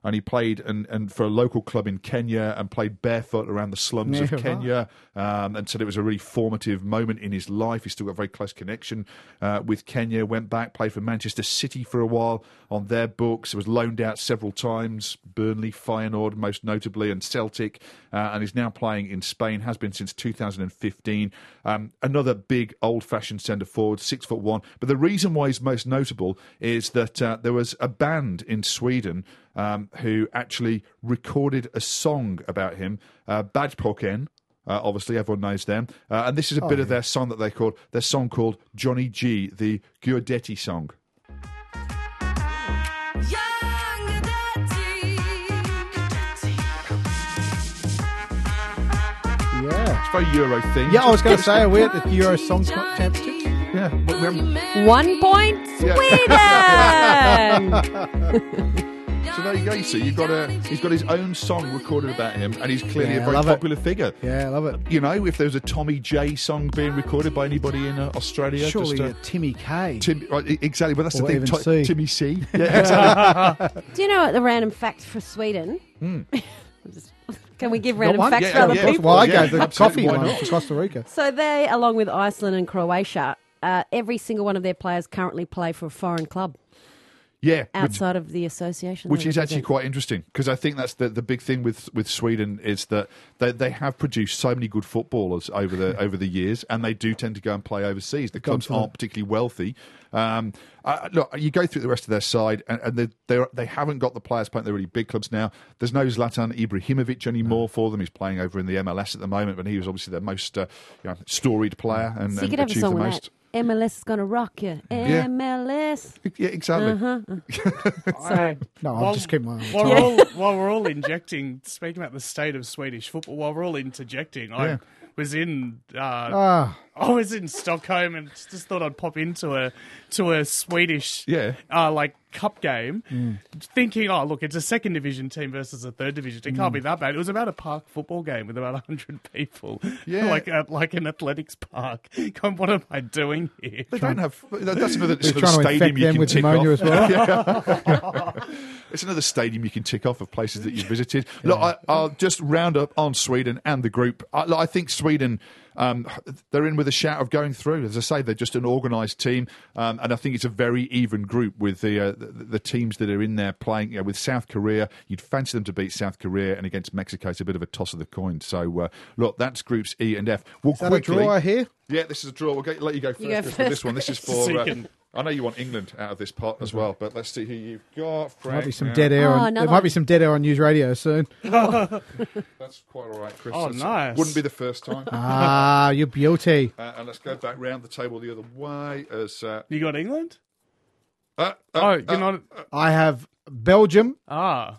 and he played and, and for a local club in Kenya and played barefoot around the slums Yeah, of right. Kenya, um, and said it was a really formative moment in his life. He's still got a very close connection uh, with Kenya. Went back, played for Manchester City for a while on their books. Was loaned out several times, Burnley, Feyenoord most notably, and Celtic, uh, and is now playing in Spain, has been since two thousand fifteen. Um, another big old-fashioned centre-forward, six foot one. But the reason why he's most notable is that uh, there was a band in Sweden um, who actually recorded a song about him, uh, Badpoken. Uh, obviously, everyone knows them. Uh, and this is a Oh, bit of yeah. their song that they called, their song called Johnny G, the Guidetti song. Yeah. It's very Euro themed. Yeah, I was going to say, are we at the Euro Song Championship? Yeah, but we're- One point, Yeah. Sweden! So there you go. You see, you've got a. He's got his own song recorded about him, and he's clearly Yeah, a I very love it. popular figure. Yeah, I love it. You know, if there was a Tommy J song being recorded by anybody in uh, Australia, Surely just, uh, a Timmy K. Tim, right, e- exactly. But that's Or the thing. even Ti- C. Timmy C. Yeah, exactly. Do you know what the random fact for Sweden? Can we give Got random one? facts Yeah, for other yeah. people? Well, I Yeah, gave the absolutely, coffee why one not? for Costa Rica. So they, along with Iceland and Croatia, uh, every single one of their players currently play for a foreign club yeah. Which, outside of the association. which they is actually represent. quite interesting because I think that's the, the big thing with, with Sweden is that they, they have produced so many good footballers over the over the years, and they do tend to go and play overseas. The clubs Confident. aren't particularly wealthy. Um, uh, look, you go through the rest of their side, and, and they they're- they haven't got the players playing at the really big clubs now. There's no Zlatan Ibrahimovic anymore for them. He's playing over in the M L S at the moment, but he was obviously their most uh, you know, storied player and, So you and could have a achieved song the with most. that. M L S is going to rock you. M L S. Yeah, exactly. Uh-huh. Sorry. No, I'll While- just keep my While we're, all, while we're all injecting, speaking about the state of Swedish football, while we're all interjecting, Yeah. I was in uh, Ah, I was in Stockholm and just thought I'd pop into a to a Swedish Yeah. uh, like cup game, Mm. thinking, oh look, it's a second division team versus a third division. It Mm. can't be that bad. It was about a park football game with about a hundred people, Yeah. like at like an athletics park. Going, what am I doing here? They don't have. That's another, He's another trying to stadium infect you them can with tick pneumonia off. as well. It's another stadium you can tick off of places that you've visited. Look, I, I'll just round up on Sweden and the group. I, look, I think Sweden, um, they're in with a shout of going through. As I say, they're just an organised team, um, and I think it's a very even group with the, uh, the the teams that are in there playing. You know, with South Korea, you'd fancy them to beat South Korea, and against Mexico, it's a bit of a toss of the coin. So, uh, look, that's groups E and F. We'll Is that a quickly, draw here? Yeah, this is a draw. We'll get, let you go first. You go Chris, for this first, one. This is Chris. for. So Uh, you can- I know you want England out of this pot as well, but let's see who you've got. There might be Frank, some now. dead air. Oh, on, there another might one. be some dead air on news radio soon. That's quite all right, Chris. Oh, That's- nice. Wouldn't be the first time. Ah, you beauty. Uh, and let's go back round the table the other way. As uh, You got England? uh, uh, Oh, uh, you're not. I have Belgium. Ah,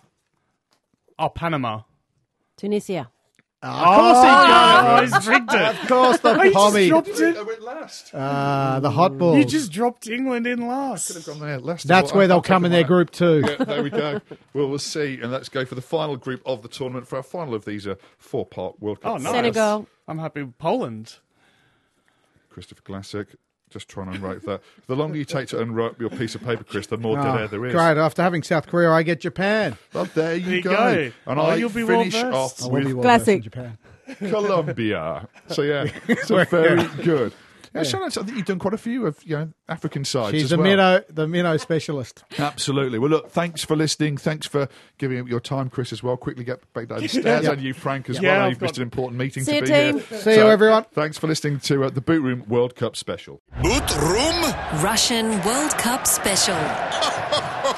oh, Panama. Tunisia. Of course he got Oh, it. he's rigged it. Of course, the Oh, you just pommy. dropped I it. went last. Ah, the hot balls. You just dropped England in Could have last. gone there. Leicester. That's Well, where I'll- they'll I'll come take in them their out. group too. Yeah, there we go. Well, we'll see. And let's go for the final group of the tournament for our final of these uh, four-part World Cup. Oh, nice. finals. Senegal. I'm happy with Poland. Christopher Classic. Just trying to unwrap that. The longer you take to unwrap your piece of paper, Chris, the more dead Ah, air there is. great. After having South Korea, I get Japan. Well, there you There you go. go. And Oh, I you'll be well finish versed. off I will be with well versed in Classic. Japan. Colombia. So yeah, so very good. Yeah, shout out to- I think you've done quite a few of you know African sides. She's as the well. minnow, the minnow specialist. Absolutely. Well, look, thanks for listening. Thanks for giving up your time, Chris, as well. Quickly get back down the stairs, and you, Frank, as Yeah, well. I know I've you've missed got- an important meeting See to you, be team. here. See you, everyone. Thanks for listening to uh, the Boot Room World Cup special. Boot Room? Russian World Cup special.